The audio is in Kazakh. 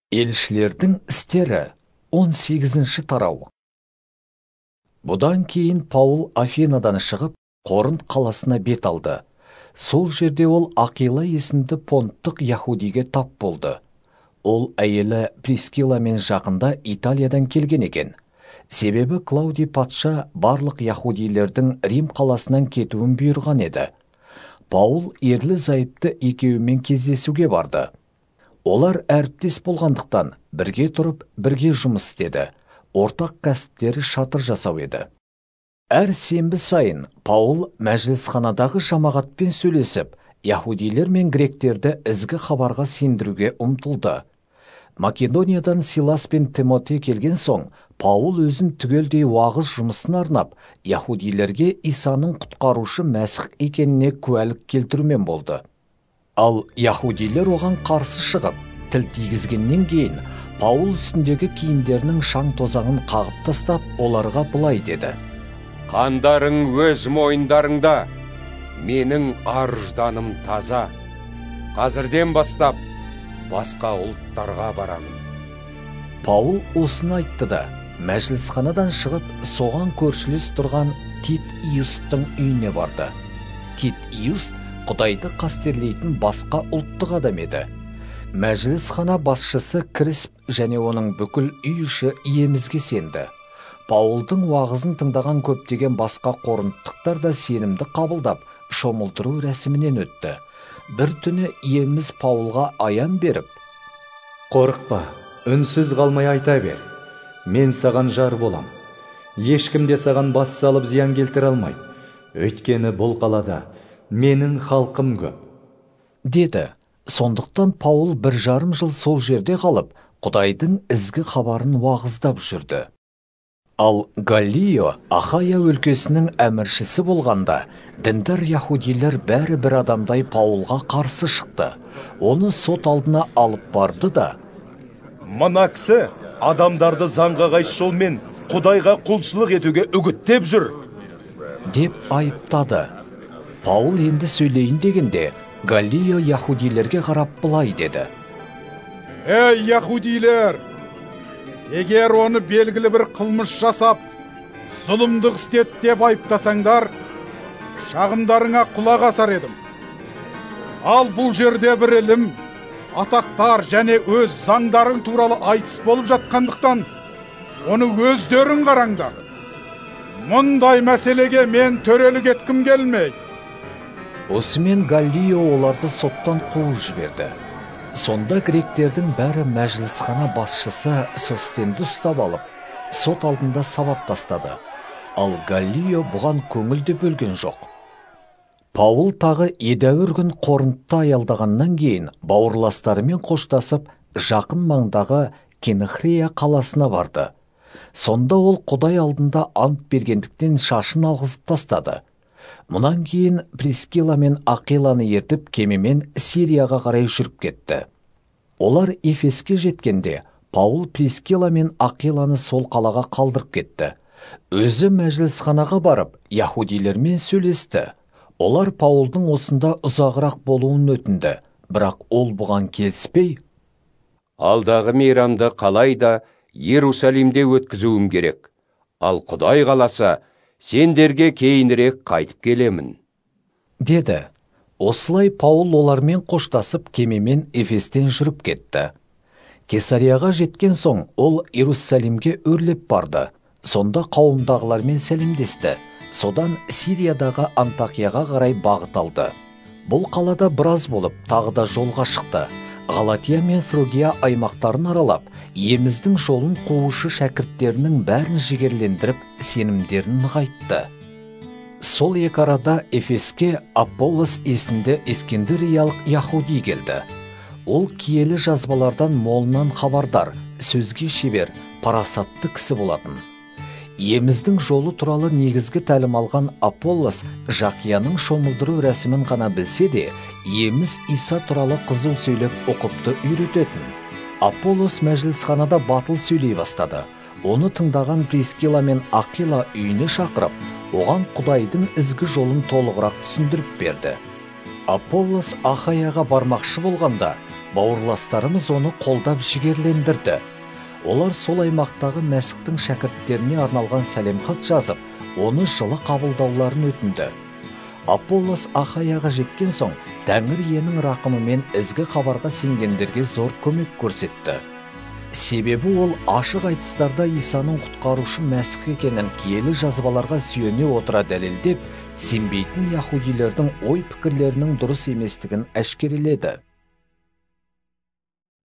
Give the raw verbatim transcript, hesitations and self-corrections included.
Елшілердің істері он сегізінші тарау. Бұдан кейін Паул Афинадан шығып, Коринт қаласына бет алды. Сол жерде ол Ақила есімді понттық яһудиге тап болды. Ол әйелі Прискиламен жақында Италиядан келген екен. Себебі Клаудий патша барлық яһудилердің Рим қаласынан кетуін бұйырған еді. Паул ерлі-зайыпты екеуімен кездесуге барды. Олар әріптес болғандықтан бірге тұрып, бірге жұмыс істеді. Ортақ кәсіптері шатыр жасау еді. Әр сенбі сайын Паул мәжілісханадағы жамағатпен сөйлесіп, яһудилер мен гректерді ізгі хабарға сендіруге ұмтылды. Македониядан Силас пен Тимотей келген соң, Паул өзін түгелдей уағыз жұмысын арнап, яһудилерге Исаның құтқарушы Мәсіх екеніне куәлік келтірумен болды. Ал яһудилер оған қарсы шығып, тіл тигізгеннен кейін, Паул үстіндегі киімдерінің шаң тозағын қағып тастап, оларға былай деді: «Қандарың өз мойындарыңда, менің ар-жданым таза. Қазірден бастап, басқа ұлттарға барамын». Паул осыны айтты да, мәжілісханадан шығып, соған көршілес тұрған Тит Иустың үйіне барды. Тит Иуст Құдайды қастерлейтін басқа ұлттық адам еді. Мәжілісхана басшысы Крисп және оның бүкіл үй іші иемізге сенді. Паулдың уағызын тыңдаған көптеген басқа коринттықтар да сенімді қабылдап, шомылдыру рәсімінен өтті. Бір түні иеміз Паулға аян беріп: «Қорықпа, үнсіз қалмай айта бер. Мен саған жар болам. Ешкім де саған бас салып зиян келтіре алмайды. Өйткені бұл қалада менің халқым көп», деді. Сондықтан Паул бір жарым жыл сол жерде қалып, Құдайдың ізгі хабарын уағыздап жүрді. Ал Галлио Ахая өлкесінің әміршісі болғанда, діндар яһудилер бәрі бір адамдай Паулға қарсы шықты. Оны сот алдына алып барды да: «Мына кісі адамдарды заңға қайшы жолмен Құдайға құлшылық етуге үгіттеп жүр», деп айыптады. Паул енді сөйлейін дегенде, Галлио яһудилерге қарап былай деді: «Эй, яһудилер! Егер оны белгілі бір қылмыс жасап, зұлымдық істеді деп айыптасаңдар, шағымдарыңа құлақ асар едім. Ал бұл жерде бір ілім, атақтар және өз заңдарың туралы айтыс болып жатқандықтан, оны өздерің қараңдар. Мұндай мәселеге мен төрелік еткім келмейді». Осымен Галлио оларды соттан қуып жіберді. Сонда гректердің бәрі мәжілісхана басшысы Состенді ұстап алып, сот алдында сабап тастады. Ал Галлио бұған көңіл де бөлген жоқ. Паул тағы едәуір күн Коринтта аялдағаннан кейін бауырластарымен қоштасып, жақын маңдағы Кенихрея қаласына барды. Сонда ол Құдай алдында ант бергендіктен шашын алғызып тастады. Мұнан кейін Прискила мен Ақиланы ертіп кемемен Сирияға қарай жүріп кетті. Олар Эфеске жеткенде, Паул Прискила мен Ақиланы сол қалаға қалдырып кетті. Өзі мәжілісханаға барып, яһудилермен сөйлесті. Олар Паулдың осында ұзағырақ болуын өтінді, бірақ ол бұған келіспей: «Алдағы мейрамды қалайда Иерусалимде өткізуім керек. Ал Құдай қаласа, сендерге кейінірек қайтып келемін», деді. Осылай Паул олармен қоштасып кемемен Эфестен жүріп кетті. Кесарияға жеткен соң ол Иерусалимге өрлеп барды. Сонда қауымдағылармен сәлемдесті. Содан Сириядағы Антакияға қарай бағыт алды. Бұл қалада біраз болып, тағы да жолға шықты. Галатия мен Фригия аймақтарын аралап, иеміздің жолын қуушы шәкірттерінің бәрін жігерлендіріп, сенімдерін нығайтты. Сол екі арада Эфеске Аполлос есімді Ескендериялық яһуди келді. Ол киелі жазбалардан молынан хабардар, сөзге шебер, парасатты кісі болатын. Иеміздің жолы туралы негізгі тәлім алған Аполлос Жақияның шомылдыру рәсімін ғана білсе де, иеміз Иса туралы қызу сөйлеп оқыпты үйрететін. Аполлос мәжілісханада батыл сөйлей бастады. Оны тыңдаған Прискила мен Ақила үйіне шақырып, оған Құдайдың ізгі жолын толығырақ түсіндіріп берді. Аполлос Ахаяға бармақшы болғанда, Бауырластарымыз оны қолдап жігерлендірді. Олар сол аймақтағы Мәсіхтің шәкірттеріне арналған сәлемхат жазып, оны жылы қабылдауларын өтінді. Аполлос Ахаяға жеткен соң, Тәңір иенің рақымымен ізгі хабарға сенгендерге зор көмек көрсетті. Себебі ол ашық айтыстарда Исаның құтқарушы Мәсіх екенін киелі жазбаларға сүйене отыра дәлелдеп, сенбейтін яһудилердің ой пікірлерінің дұрыс еместігін әшкереледі.